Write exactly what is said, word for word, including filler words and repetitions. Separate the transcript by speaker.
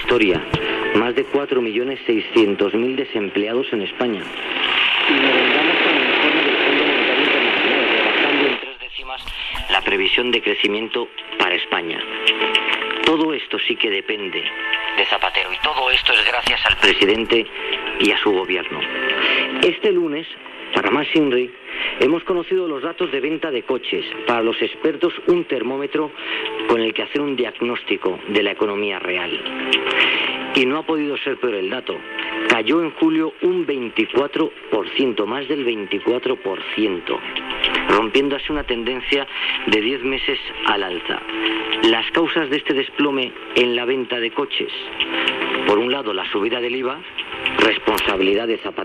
Speaker 1: historia. Más de cuatro millones seiscientos mil desempleados en España. Y merendamos con el informe del Fondo Monetario Internacional, rebajando en tres décimas la previsión de crecimiento para España. Todo esto sí que depende de Zapatero, y todo esto es gracias al presidente y a su gobierno. Este lunes, para más Inri, hemos conocido los datos de venta de coches. Para los expertos, un termómetro con el que hacer un diagnóstico de la economía real. Y no ha podido ser peor el dato. Cayó en julio un veinticuatro por ciento, más del veinticuatro por ciento, rompiendo así una tendencia de diez meses al alza. Las causas de este desplome en la venta de coches: por un lado, la subida del I V A, responsabilidad de Zapatero.